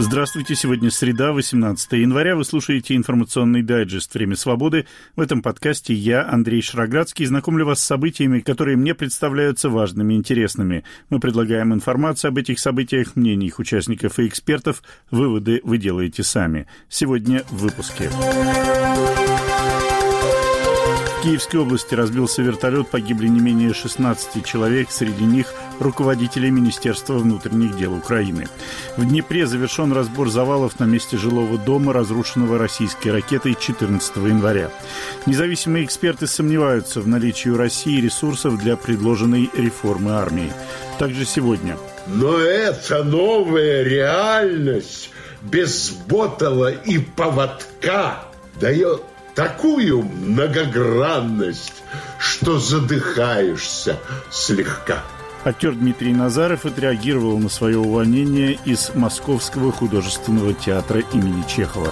Здравствуйте, сегодня среда, 18 января. Вы слушаете информационный дайджест «Время свободы». В этом подкасте я, Андрей Шароградский, знакомлю вас с событиями, которые мне представляются важными и интересными. Мы предлагаем информацию об этих событиях, мнения их участников и экспертов. Выводы вы делаете сами. Сегодня в выпуске. В Киевской области разбился вертолет, погибли не менее 16 человек, среди них руководители Министерства внутренних дел Украины. В Днепре завершен разбор завалов на месте жилого дома, разрушенного российской ракетой 14 января. Независимые эксперты сомневаются в наличии у России ресурсов для предложенной реформы армии. Также сегодня. Но это новая реальность без ботала и поводка дает такую многогранность, что задыхаешься слегка. Актер Дмитрий Назаров отреагировал на свое увольнение из Московского художественного театра имени Чехова.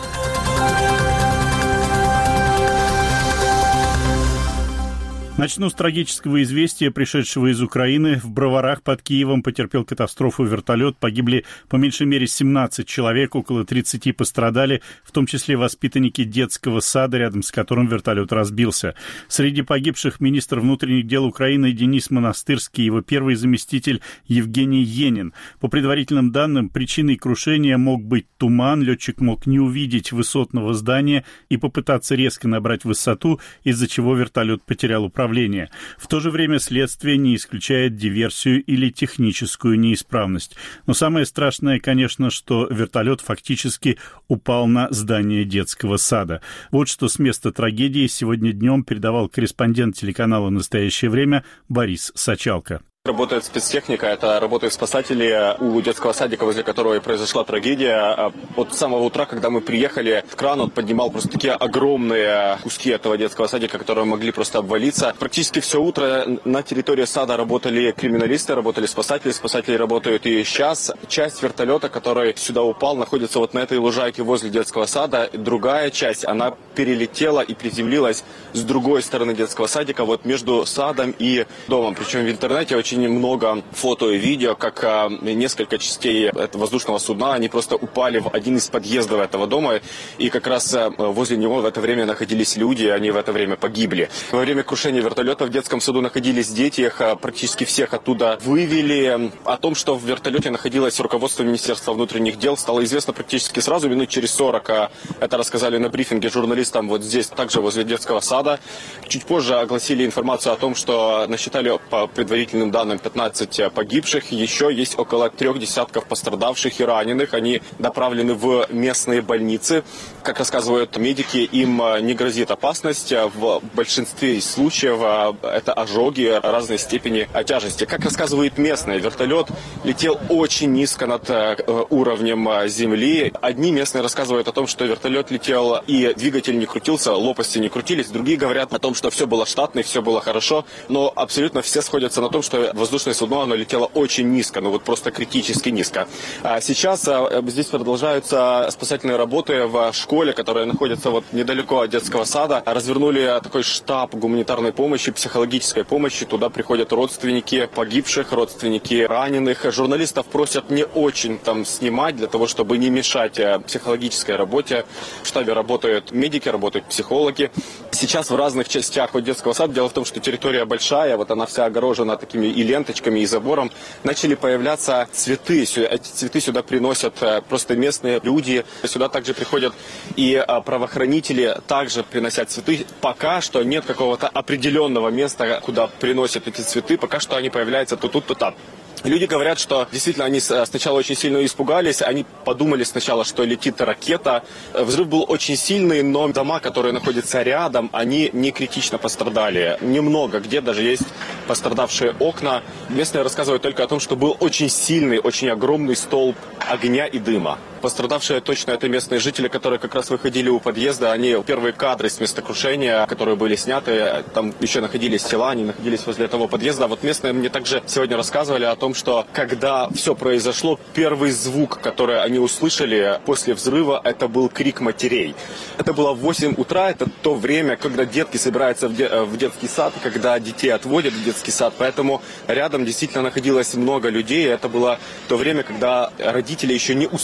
Начну с трагического известия, пришедшего из Украины. В Броварах под Киевом потерпел катастрофу вертолет. Погибли по меньшей мере 17 человек, около 30 пострадали, в том числе воспитанники детского сада, рядом с которым вертолет разбился. Среди погибших министр внутренних дел Украины Денис Монастырский и его первый заместитель Евгений Енин. По предварительным данным, причиной крушения мог быть туман. Летчик мог не увидеть высотного здания и попытаться резко набрать высоту, из-за чего вертолет потерял управление. В то же время следствие не исключает диверсию или техническую неисправность. Но самое страшное, конечно, что вертолет фактически упал на здание детского сада. Вот что с места трагедии сегодня днем передавал корреспондент телеканала «Настоящее время» Борис Сачалко. Работает спецтехника, это работают спасатели у детского садика, возле которого и произошла трагедия. От самого утра, когда мы приехали, кран он поднимал просто такие огромные куски этого детского садика, которые могли просто обвалиться. Практически все утро на территории сада работали криминалисты, работали спасатели работают и сейчас. Часть вертолета, который сюда упал, находится вот на этой лужайке возле детского сада. Другая часть, она перелетела и приземлилась с другой стороны детского садика, вот между садом и домом. Причем в интернете очень много фото и видео, как несколько частей этого воздушного судна, они просто упали в один из подъездов этого дома, и как раз возле него в это время находились люди, и они в это время погибли. Во время крушения вертолета в детском саду находились дети, их практически всех оттуда вывели. О том, что в вертолете находилось руководство Министерства внутренних дел, стало известно практически сразу, минут через 40. Это рассказали на брифинге журналистам вот здесь, также возле детского сада. Чуть позже огласили информацию о том, что насчитали по предварительным данным 15 погибших, еще есть около 3 десятков пострадавших и раненых. Они направлены в местные больницы. Как рассказывают медики, им не грозит опасность. В большинстве случаев это ожоги разной степени тяжести. Как рассказывают местные, вертолет летел очень низко над уровнем земли. Одни местные рассказывают о том, что вертолет летел и двигатель не крутился, лопасти не крутились. Другие говорят о том, что все было штатно, все было хорошо. Но абсолютно все сходятся на том, что воздушное судно, оно летело очень низко, ну вот просто критически низко. Сейчас здесь продолжаются спасательные работы в школе, которая находится вот недалеко от детского сада. Развернули такой штаб гуманитарной помощи, психологической помощи. Туда приходят родственники погибших, родственники раненых. Журналистов просят не очень там снимать, для того, чтобы не мешать психологической работе. В штабе работают медики, работают психологи. Сейчас в разных частях вот детского сада, дело в том, что территория большая, вот она вся огорожена такими и ленточками, и забором, начали появляться цветы. Эти цветы сюда приносят просто местные люди. Сюда также приходят и правоохранители, также приносят цветы. Пока что нет какого-то определенного места, куда приносят эти цветы. Пока что они появляются то тут, то там. Люди говорят, что действительно они сначала очень сильно испугались, они подумали сначала, что летит ракета. Взрыв был очень сильный, но дома, которые находятся рядом, они не критично пострадали. Немного, где даже есть пострадавшие окна. Местные рассказывают только о том, что был очень сильный, очень огромный столб огня и дыма. Пострадавшие точно это местные жители, которые как раз выходили у подъезда. Они первые кадры с места крушения, которые были сняты, там еще находились тела, они находились возле того подъезда. Вот местные мне также сегодня рассказывали о том, что когда все произошло, первый звук, который они услышали после взрыва, это был крик матерей. Это было в 8 утра, это то время, когда детки собираются в детский сад, когда детей отводят в детский сад. Поэтому рядом действительно находилось много людей. Это было то время, когда родители еще не успели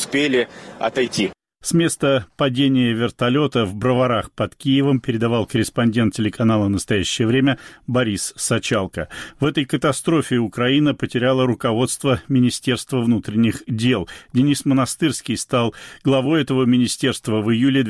решили отойти. С места падения вертолета в Броварах под Киевом передавал корреспондент телеканала «Настоящее время» Борис Сачалко. В этой катастрофе Украина потеряла руководство Министерства внутренних дел. Денис Монастырский стал главой этого министерства в июле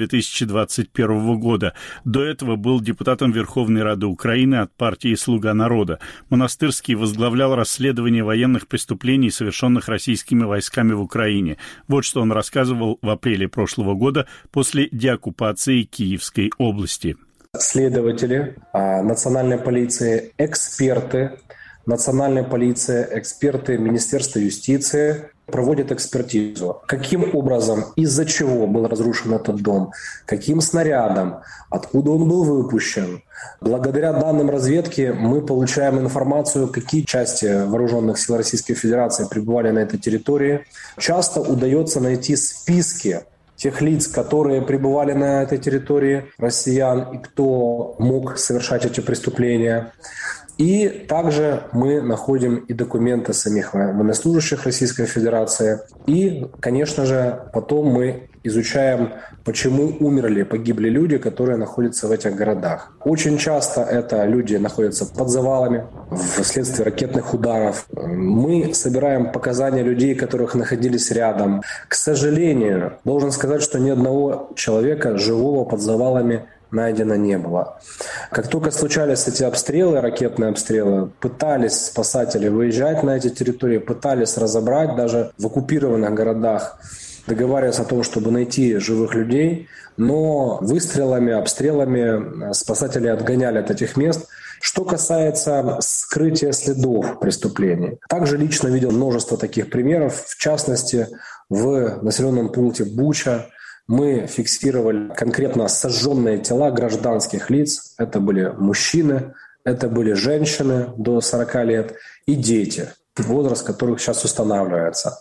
2021 года. До этого был депутатом Верховной Рады Украины от партии «Слуга народа». Монастырский возглавлял расследование военных преступлений, совершенных российскими войсками в Украине. Вот что он рассказывал в апреле прошлого года после деоккупации Киевской области. Следователи национальной полиции, эксперты национальной полиции, эксперты Министерства юстиции проводят экспертизу. Каким образом, из-за чего был разрушен этот дом, каким снарядом, откуда он был выпущен. Благодаря данным разведки мы получаем информацию, какие части вооруженных сил Российской Федерации пребывали на этой территории. Часто удается найти списки тех лиц, которые пребывали на этой территории, россиян, и кто мог совершать эти преступления. И также мы находим и документы самих военнослужащих Российской Федерации. И, конечно же, потом мы изучаем, почему умерли, погибли люди, которые находятся в этих городах. Очень часто это люди находятся под завалами вследствие ракетных ударов. Мы собираем показания людей, которых находились рядом. К сожалению, должен сказать, что ни одного человека живого под завалами найдено не было. Как только случались эти обстрелы, ракетные обстрелы, пытались спасатели выезжать на эти территории, пытались разобрать даже в оккупированных городах, договариваться о том, чтобы найти живых людей, но выстрелами, обстрелами спасатели отгоняли от этих мест. Что касается скрытия следов преступлений, также лично видел множество таких примеров, в частности, в населенном пункте Буча мы фиксировали конкретно сожженные тела гражданских лиц. Это были мужчины, это были женщины до 40 лет и дети, возраст которых сейчас устанавливается.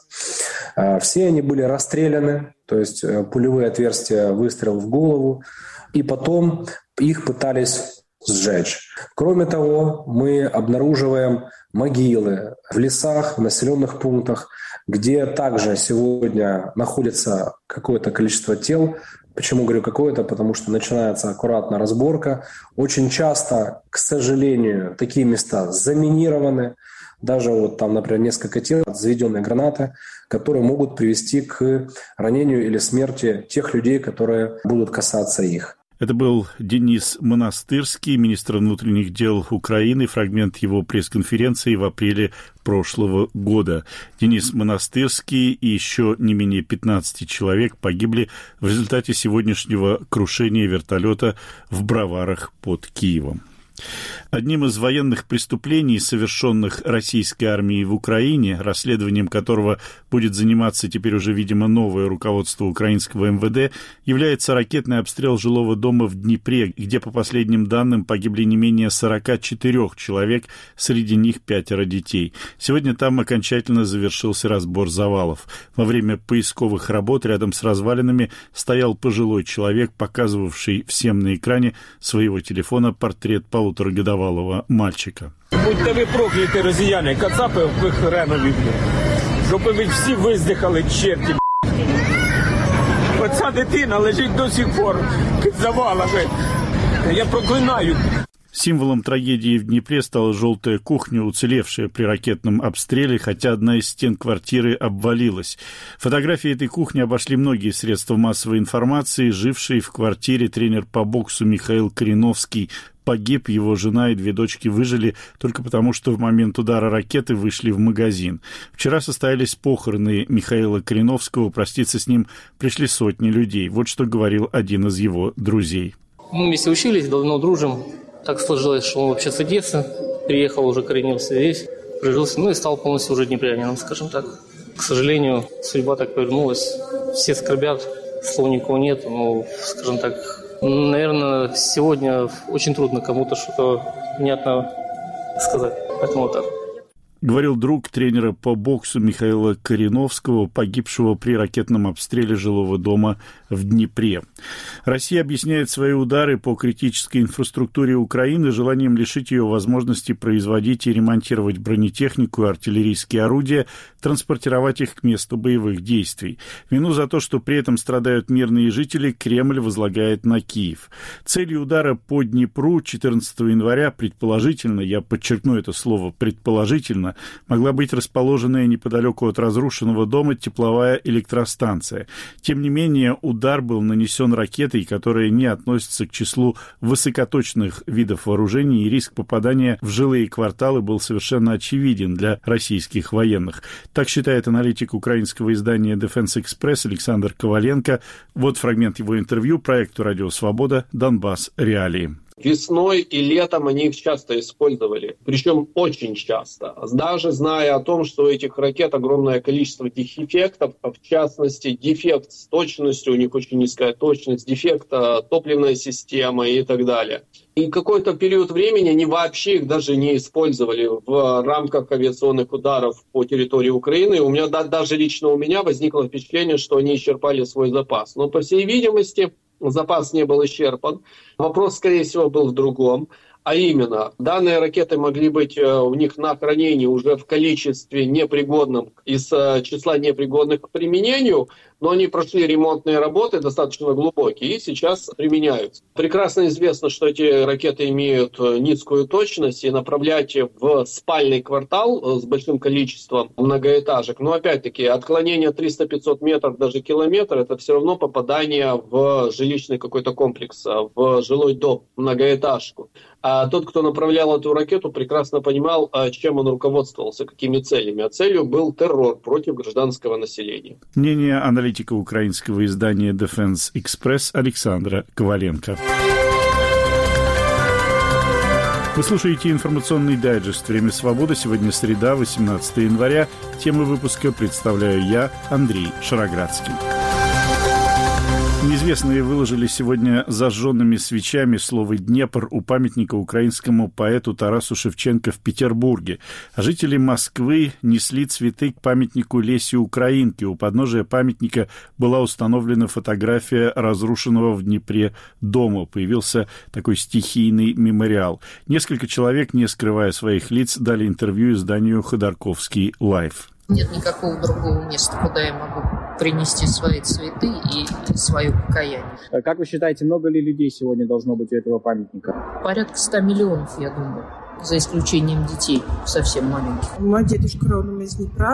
Все они были расстреляны, то есть пулевые отверстия, выстрел в голову, и потом их пытались сжечь. Кроме того, мы обнаруживаем могилы в лесах, в населенных пунктах, где также сегодня находится какое-то количество тел. Почему говорю какое-то? Потому что начинается аккуратно разборка. Очень часто, к сожалению, такие места заминированы. Даже вот там, например, несколько тел, заведенные гранаты, которые могут привести к ранению или смерти тех людей, которые будут касаться их. Это был Денис Монастырский, министр внутренних дел Украины, фрагмент его пресс-конференции в апреле прошлого года. Денис Монастырский и еще не менее 15 человек погибли в результате сегодняшнего крушения вертолета в Броварах под Киевом. Одним из военных преступлений, совершенных российской армией в Украине, расследованием которого будет заниматься теперь уже, видимо, новое руководство украинского МВД, является ракетный обстрел жилого дома в Днепре, где, по последним данным, погибли не менее 44 человек, среди них 5 детей. Сегодня там окончательно завершился разбор завалов. Во время поисковых работ рядом с развалинами стоял пожилой человек, показывавший всем на экране своего телефона портрет полуторагодовалого мальчика. Будьте ви прокляті, росіяни, кацапи в хренові, щоб ви всі виздихали, черті. Оця дитина лежить до сих пор під завалами. Я проклинаю. Символом трагедии в Днепре стала желтая кухня, уцелевшая при ракетном обстреле, хотя одна из стен квартиры обвалилась. Фотографии этой кухни обошли многие средства массовой информации. Живший в квартире тренер по боксу Михаил Кореновский погиб, его жена и 2 дочки выжили только потому, что в момент удара ракеты вышли в магазин. Вчера состоялись похороны Михаила Кореновского, проститься с ним пришли сотни людей. Вот что говорил один из его друзей. Мы вместе учились, давно дружим. Так сложилось, что он вообще с детства приехал, уже коренился здесь, прижился, и стал полностью уже днепрянином, скажем так. К сожалению, судьба так повернулась. Все скорбят, слов никого нет, но, скажем так, наверное, сегодня очень трудно кому-то что-то внятно сказать. Поэтому вот так. говорил друг тренера по боксу Михаила Кореновского, погибшего при ракетном обстреле жилого дома в Днепре. Россия объясняет свои удары по критической инфраструктуре Украины желанием лишить ее возможности производить и ремонтировать бронетехнику и артиллерийские орудия, транспортировать их к месту боевых действий. Вину за то, что при этом страдают мирные жители, Кремль возлагает на Киев. Целью удара по Днепру 14 января предположительно, я подчеркну это слово предположительно, могла быть расположенная неподалеку от разрушенного дома тепловая электростанция. Тем не менее, удар был нанесен ракетой, которая не относится к числу высокоточных видов вооружений, и риск попадания в жилые кварталы был совершенно очевиден для российских военных. Так считает аналитик украинского издания Defense Express Александр Коваленко. Вот фрагмент его интервью проекту «Радио Свобода. Донбасс. Реалии». Весной и летом они их часто использовали, причем очень часто, даже зная о том, что у этих ракет огромное количество дефектов, в частности, дефект с точностью, у них очень низкая точность, дефект топливной системы и так далее. И какой-то период времени они вообще их даже не использовали в рамках авиационных ударов по территории Украины. У меня даже лично у меня возникло впечатление, что они исчерпали свой запас. Но, по всей видимости, запас не был исчерпан. Вопрос, скорее всего, был в другом. А именно, данные ракеты могли быть у них на хранении уже в количестве непригодном, из числа непригодных к применению, но они прошли ремонтные работы достаточно глубокие и сейчас применяются. Прекрасно известно, что эти ракеты имеют низкую точность, и направлять в спальный квартал с большим количеством многоэтажек, но опять-таки отклонение 300-500 метров, даже километр, это все равно попадание в жилищный какой-то комплекс, в жилой дом, многоэтажку. А тот, кто направлял эту ракету, прекрасно понимал, чем он руководствовался, какими целями. А целью был террор против гражданского населения. Мнение аналитика украинского издания Defense Express Александра Коваленко. Вы слушаете информационный дайджест «Время свободы». Сегодня среда, 18 января. Тему выпуска представляю я, Андрей Шароградский. Неизвестные выложили сегодня зажженными свечами слово «Днепр» у памятника украинскому поэту Тарасу Шевченко в Петербурге. А жители Москвы несли цветы к памятнику Лесе Украинки. У подножия памятника была установлена фотография разрушенного в Днепре дома. Появился такой стихийный мемориал. Несколько человек, не скрывая своих лиц, дали интервью изданию «Ходорковский лайв». Нет никакого другого места, куда я могу принести свои цветы и свое покаяние. Как вы считаете, много ли людей сегодня должно быть у этого памятника? Порядка 100 миллионов, я думаю, за исключением детей совсем маленьких. Мой дедушка родом из Днепра,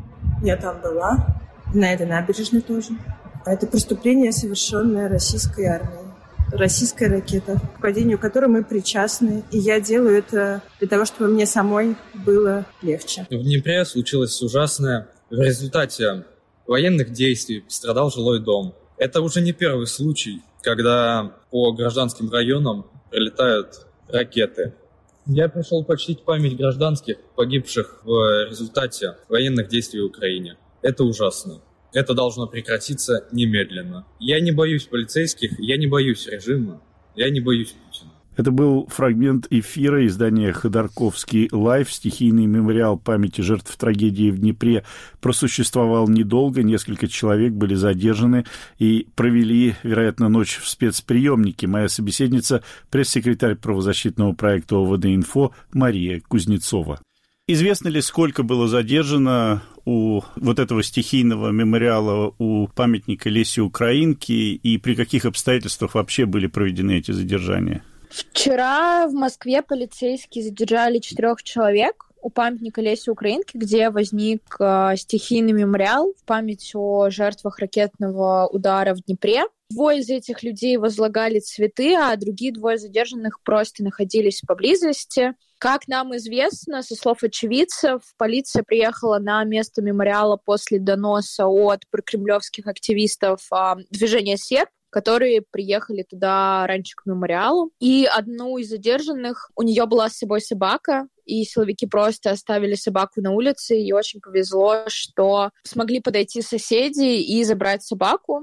я там была, на этой набережной тоже. Это преступление, совершенное российской армией. Российская ракета, к падению которой мы причастны. И я делаю это для того, чтобы мне самой было легче. В Днепре случилось ужасное. В результате военных действий пострадал жилой дом. Это уже не первый случай, когда по гражданским районам прилетают ракеты. Я пришел почтить память гражданских, погибших в результате военных действий в Украине. Это ужасно. Это должно прекратиться немедленно. Я не боюсь полицейских, я не боюсь режима, я не боюсь Путина. Это был фрагмент эфира издания «Ходорковский лайв». Стихийный мемориал памяти жертв трагедии в Днепре просуществовал недолго. Несколько человек были задержаны и провели, вероятно, ночь в спецприемнике. Моя собеседница – пресс-секретарь правозащитного проекта ОВД-Инфо Мария Кузнецова. Известно ли, сколько было задержано у вот этого стихийного мемориала, у памятника Лесе Украинки, и при каких обстоятельствах вообще были проведены эти задержания? Вчера в Москве полицейские задержали 4 человек у памятника Лесе Украинки, где возник стихийный мемориал в память о жертвах ракетного удара в Днепре. 2 из этих людей возлагали цветы, а другие 2 задержанных просто находились поблизости. Как нам известно, со слов очевидцев, полиция приехала на место мемориала после доноса от прокремлевских активистов движения «Серб», которые приехали туда раньше к мемориалу. И одну из задержанных, у нее была с собой собака, и силовики просто оставили собаку на улице, и очень повезло, что смогли подойти соседи и забрать собаку.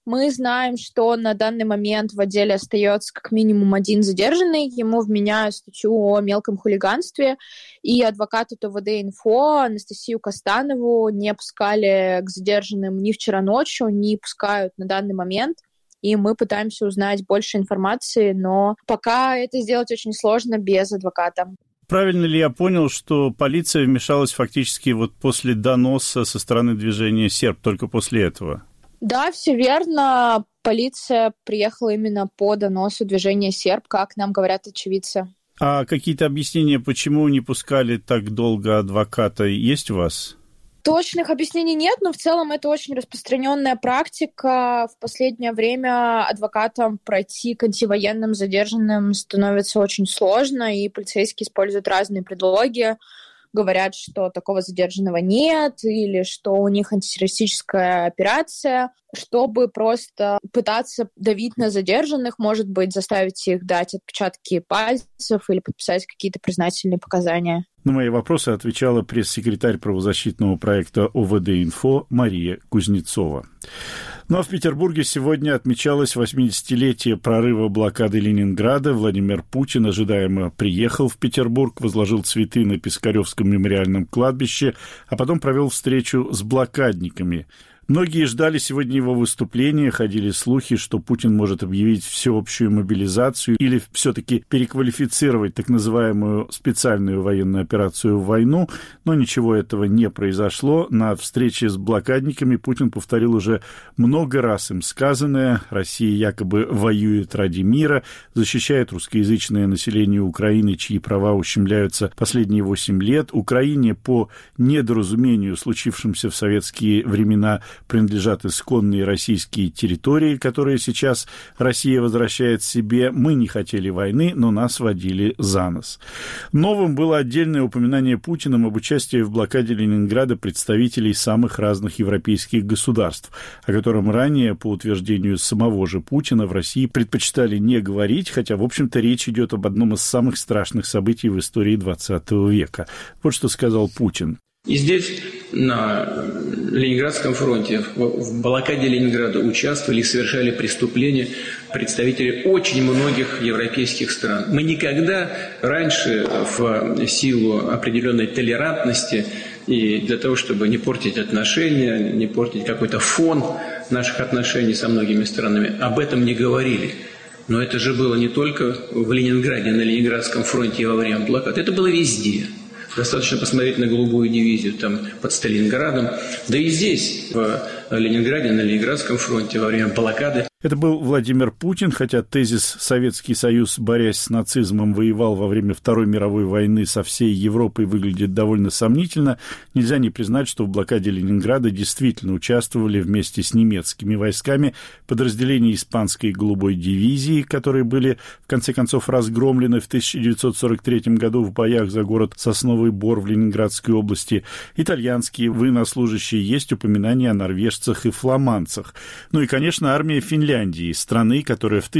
Мы знаем, что на данный момент в отделе остается как минимум один задержанный. Ему вменяют статью о мелком хулиганстве. И адвокату ТВД-Инфо Анастасию Костанову не пускали к задержанным ни вчера ночью, ни пускают на данный момент. И мы пытаемся узнать больше информации, но пока это сделать очень сложно без адвоката. Правильно ли я понял, что полиция вмешалась фактически вот после доноса со стороны движения «Серб», только после этого? Да, все верно. Полиция приехала именно по доносу движения «Серб», как нам говорят очевидцы. А какие-то объяснения, почему не пускали так долго адвоката, есть у вас? Точных объяснений нет, но в целом это очень распространенная практика. В последнее время адвокатам пройти к антивоенным задержанным становится очень сложно, и полицейские используют разные предлоги. Говорят, что такого задержанного нет, или что у них антитеррористическая операция, чтобы просто пытаться давить на задержанных, может быть, заставить их дать отпечатки пальцев или подписать какие-то признательные показания. На мои вопросы отвечала пресс-секретарь правозащитного проекта ОВД-Инфо Мария Кузнецова. Ну а в Петербурге сегодня отмечалось 80-летие прорыва блокады Ленинграда. Владимир Путин ожидаемо приехал в Петербург, возложил цветы на Пискаревском мемориальном кладбище, а потом провел встречу с блокадниками. Многие ждали сегодня его выступления, ходили слухи, что Путин может объявить всеобщую мобилизацию или все-таки переквалифицировать так называемую специальную военную операцию в войну, но ничего этого не произошло. На встрече с блокадниками Путин повторил уже много раз им сказанное: Россия якобы воюет ради мира, защищает русскоязычное население Украины, чьи права ущемляются последние 8 лет. Украине по недоразумению, случившимся в советские времена, принадлежат исконные российские территории, которые сейчас Россия возвращает себе. Мы не хотели войны, но нас водили за нос. Новым было отдельное упоминание Путиным об участии в блокаде Ленинграда представителей самых разных европейских государств, о котором ранее, по утверждению самого же Путина, в России предпочитали не говорить, хотя, в общем-то, речь идет об одном из самых страшных событий в истории XX века. Вот что сказал Путин. И здесь, на Ленинградском фронте, в блокаде Ленинграда участвовали и совершали преступления представители очень многих европейских стран. Мы никогда раньше, в силу определенной толерантности и для того, чтобы не портить отношения, не портить какой-то фон наших отношений со многими странами, об этом не говорили. Но это же было не только в Ленинграде, на Ленинградском фронте и во время блокады, это было везде. Достаточно посмотреть на голубую дивизию там под Сталинградом, да и здесь, в Ленинграде, на Ленинградском фронте во время блокады. Это был Владимир Путин, хотя тезис «Советский Союз, борясь с нацизмом, воевал во время Второй мировой войны со всей Европой» выглядит довольно сомнительно. Нельзя не признать, что в блокаде Ленинграда действительно участвовали вместе с немецкими войсками подразделения испанской голубой дивизии, которые были, в конце концов, разгромлены в 1943 году в боях за город Сосновый Бор в Ленинградской области. Итальянские военнослужащие, есть упоминания о норвежцах и фламандцах. Ну и, конечно, армия Финляндии, страны, которая в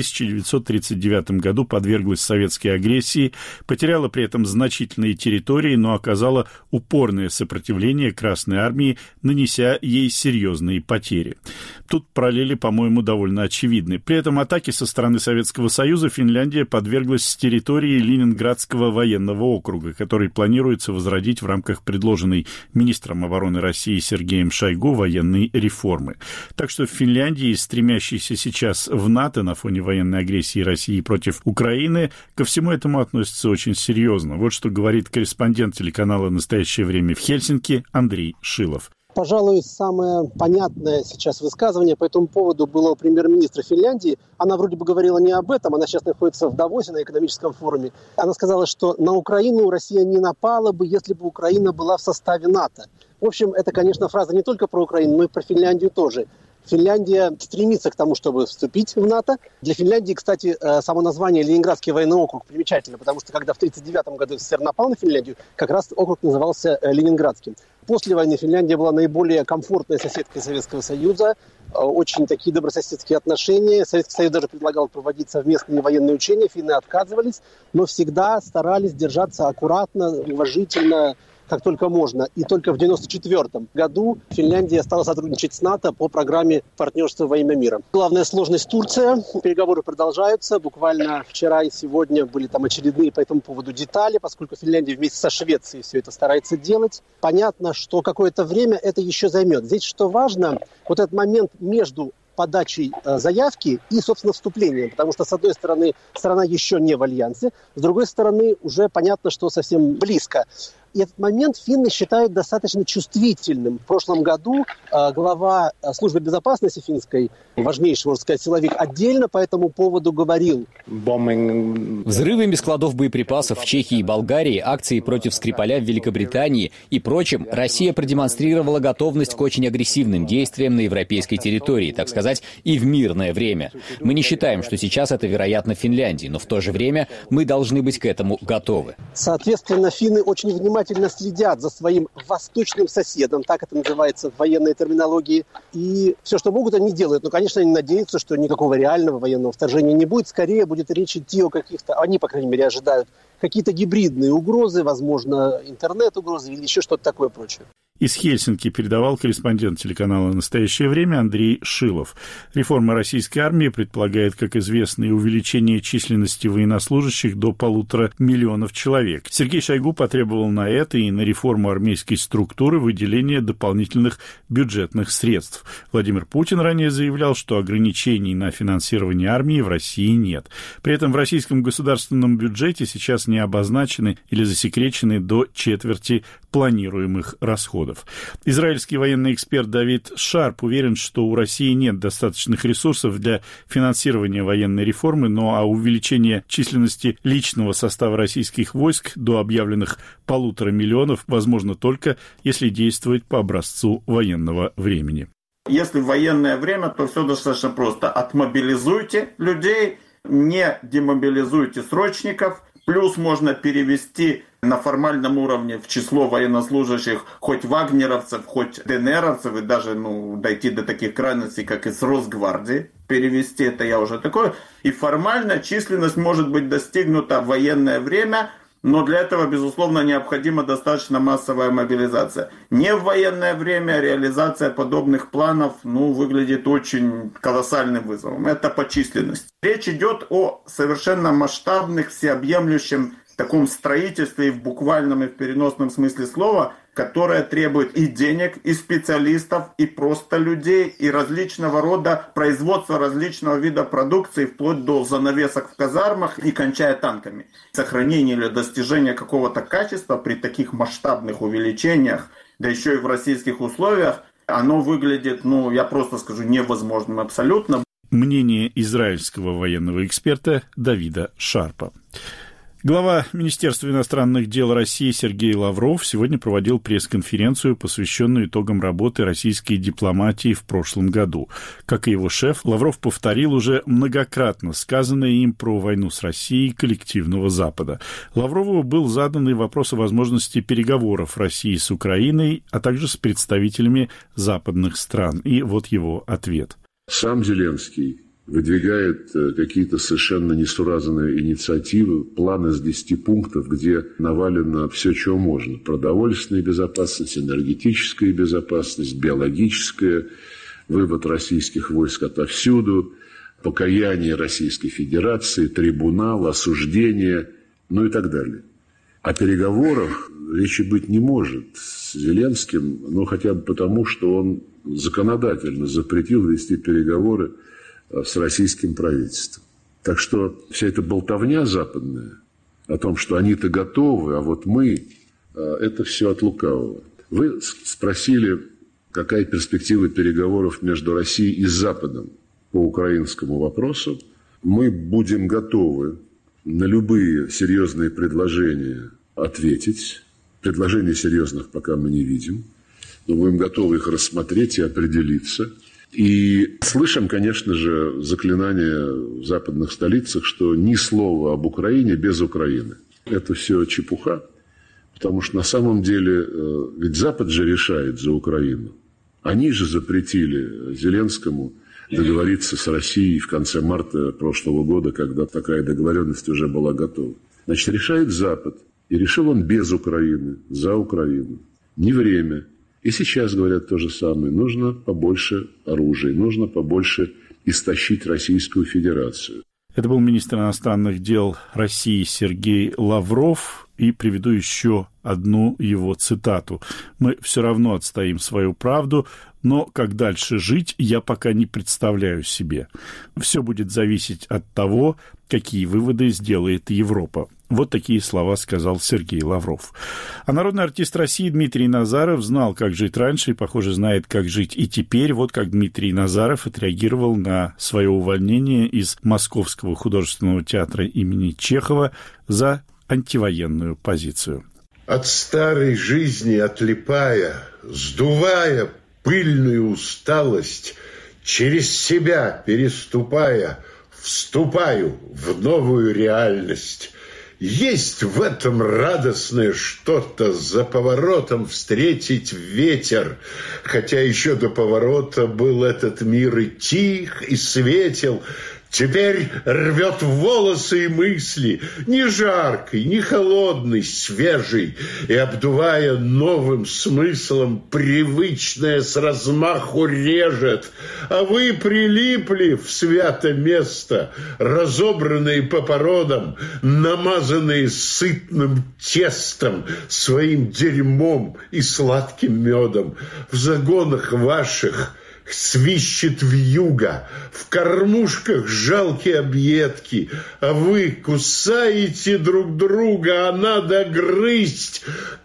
1939 году подверглась советской агрессии, потеряла при этом значительные территории, но оказала упорное сопротивление Красной армии, нанеся ей серьезные потери. Тут параллели, по-моему, довольно очевидны. При этом атаке со стороны Советского Союза Финляндия подверглась с территории Ленинградского военного округа, который планируется возродить в рамках предложенной министром обороны России Сергеем Шойгу военной реформы. Так что в Финляндии, стремящейся сейчас в НАТО на фоне военной агрессии России против Украины, ко всему этому относится очень серьезно. Вот что говорит корреспондент телеканала «Настоящее время» в Хельсинки Андрей Шилов. Пожалуй, самое понятное сейчас высказывание по этому поводу было у премьер-министра Финляндии. Она вроде бы говорила не об этом, она сейчас находится в Давосе на экономическом форуме. Она сказала, что на Украину Россия не напала бы, если бы Украина была в составе НАТО. В общем, это, конечно, фраза не только про Украину, но и про Финляндию тоже. Финляндия стремится к тому, чтобы вступить в НАТО. Для Финляндии, кстати, само название Ленинградский военный округ примечательно, потому что когда в 1939 году СССР напал на Финляндию, как раз округ назывался Ленинградским. После войны Финляндия была наиболее комфортной соседкой Советского Союза, очень такие добрососедские отношения. Советский Союз даже предлагал проводить совместные военные учения, финны отказывались, но всегда старались держаться аккуратно, уважительно, как только можно. И только в 1994 году Финляндия стала сотрудничать с НАТО по программе партнерства во имя мира. Главная сложность — Турция. Переговоры продолжаются. Буквально вчера и сегодня были там очередные по этому поводу детали, поскольку Финляндия вместе со Швецией все это старается делать. Понятно, что какое-то время это еще займет. Здесь что важно, вот этот момент между подачей заявки и, собственно, вступлением. Потому что, с одной стороны, страна еще не в альянсе, с другой стороны, уже понятно, что совсем близко. И этот момент финны считают достаточно чувствительным. В прошлом году глава службы безопасности финской, важнейший, можно сказать, силовик, отдельно по этому поводу говорил. Взрывами складов боеприпасов в Чехии и Болгарии, акции против Скрипаля в Великобритании и прочем, Россия продемонстрировала готовность к очень агрессивным действиям на европейской территории, так сказать, и в мирное время. Мы не считаем, что сейчас это вероятно в Финляндии, но в то же время мы должны быть к этому готовы. Соответственно, финны очень внимательно следят за своим восточным соседом, так это называется в военной терминологии, и все, что могут, они делают. Но, конечно, они надеются, что никакого реального военного вторжения не будет. Скорее будет речь идти о каких-то, они, по крайней мере, ожидают какие-то гибридные угрозы, возможно, интернет-угрозы или еще что-то такое прочее. Из Хельсинки передавал корреспондент телеканала «Настоящее время» Андрей Шилов. Реформа российской армии предполагает, как известно, и увеличение численности военнослужащих до 1,5 миллиона человек. Сергей Шойгу потребовал на это и на реформу армейской структуры выделения дополнительных бюджетных средств. Владимир Путин ранее заявлял, что ограничений на финансирование армии в России нет. При этом в российском государственном бюджете сейчас не обозначены или засекречены до четверти планируемых расходов. Израильский военный эксперт Давид Шарп уверен, что у России нет достаточных ресурсов для финансирования военной реформы, но увеличение численности личного состава российских войск до объявленных 1,5 миллиона возможно только, если действовать по образцу военного времени. Если в военное время, то все достаточно просто. Отмобилизуйте людей, не демобилизуйте срочников, плюс можно перевести на формальном уровне в число военнослужащих хоть вагнеровцев, хоть ДНРовцев, и даже дойти до таких крайностей, как из Росгвардии. Перевести это я уже такое. И формально численность может быть достигнута в военное время, но для этого, безусловно, необходима достаточно массовая мобилизация. Не в военное время реализация подобных планов выглядит очень колоссальным вызовом. Это по численности. Речь идет о совершенно масштабных, всеобъемлющем таком строительстве и в буквальном, и в переносном смысле слова, которое требует и денег, и специалистов, и просто людей, и различного рода производства различного вида продукции, вплоть до занавесок в казармах и кончая танками. Сохранение или достижение какого-то качества при таких масштабных увеличениях, да еще и в российских условиях, оно выглядит, я просто скажу, невозможным абсолютно. Мнение израильского военного эксперта Давида Шарпа. Глава Министерства иностранных дел России Сергей Лавров сегодня проводил пресс-конференцию, посвященную итогам работы российской дипломатии в прошлом году. Как и его шеф, Лавров повторил уже многократно сказанное им про войну с Россией коллективного Запада. Лаврову был задан и вопрос о возможности переговоров России с Украиной, а также с представителями западных стран. И вот его ответ. Сам Зеленский выдвигает какие-то совершенно несуразные инициативы, план из 10 пунктов, где навалено все, чего можно. Продовольственная безопасность, энергетическая безопасность, биологическая, вывод российских войск отовсюду, покаяние Российской Федерации, трибунал, осуждение, и так далее. О переговорах речи быть не может с Зеленским, хотя бы потому, что он законодательно запретил вести переговоры с российским правительством. Так что вся эта болтовня западная о том, что они-то готовы, а вот мы, это все от лукавого. Вы спросили, какая перспектива переговоров между Россией и Западом по украинскому вопросу. Мы будем готовы на любые серьезные предложения ответить. Предложений серьезных пока мы не видим, но будем готовы их рассмотреть и определиться. И слышим, конечно же, заклинание в западных столицах, что ни слова об Украине без Украины. Это все чепуха, потому что на самом деле ведь Запад же решает за Украину. Они же запретили Зеленскому договориться с Россией в конце марта прошлого года, когда такая договоренность уже была готова. Значит, решает Запад. И решил он без Украины, за Украину. Не время. И сейчас говорят то же самое. Нужно побольше оружия, нужно побольше истощить Российскую Федерацию. Это был министр иностранных дел России Сергей Лавров. И приведу еще одну его цитату. «Мы все равно отстоим свою правду, но как дальше жить, я пока не представляю себе. Все будет зависеть от того, какие выводы сделает Европа». Вот такие слова сказал Сергей Лавров. А народный артист России Дмитрий Назаров знал, как жить раньше, и, похоже, знает, как жить и теперь. Вот как Дмитрий Назаров отреагировал на свое увольнение из Московского художественного театра имени Чехова за антивоенную позицию. От старой жизни отлипая, сдувая пыльную усталость, через себя переступая, вступаю в новую реальность. Есть в этом радостное что-то, за поворотом встретить ветер, хотя еще до поворота был этот мир и тих, и светел. Теперь рвет волосы и мысли, не жаркий, не холодный, свежий, и, обдувая новым смыслом, привычное с размаху режет. А вы прилипли в свято место, разобранные по породам, намазанные сытным тестом, своим дерьмом и сладким медом. В загонах ваших свищет вьюга, в кормушках жалкие объедки, а вы кусаете друг друга, а надо грызть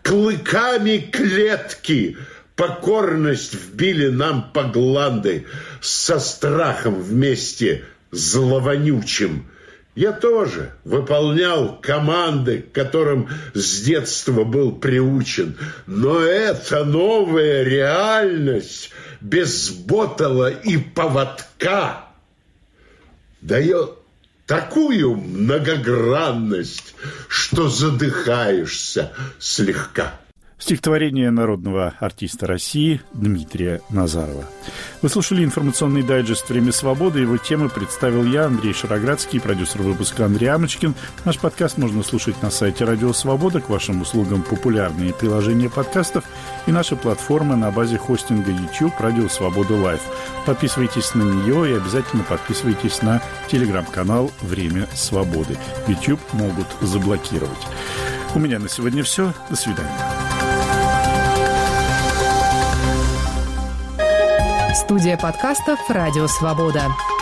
клыками клетки. Покорность вбили нам по гланды, со страхом вместе зловонючим. Я тоже выполнял команды, к которым с детства был приучен, но эта новая реальность без ботала и поводка дает такую многогранность, что задыхаешься слегка. Стихотворение народного артиста России Дмитрия Назарова. Вы слушали информационный дайджест «Время свободы». Его темы представил я, Андрей Шароградский, продюсер выпуска Андрей Амочкин. Наш подкаст можно слушать на сайте Радио Свобода. К вашим услугам популярные приложения подкастов и наша платформа на базе хостинга YouTube Радио Свобода Лайв. Подписывайтесь на нее и обязательно подписывайтесь на телеграм-канал «Время свободы». YouTube могут заблокировать. У меня на сегодня все. До свидания. Студия подкастов «Радио Свобода».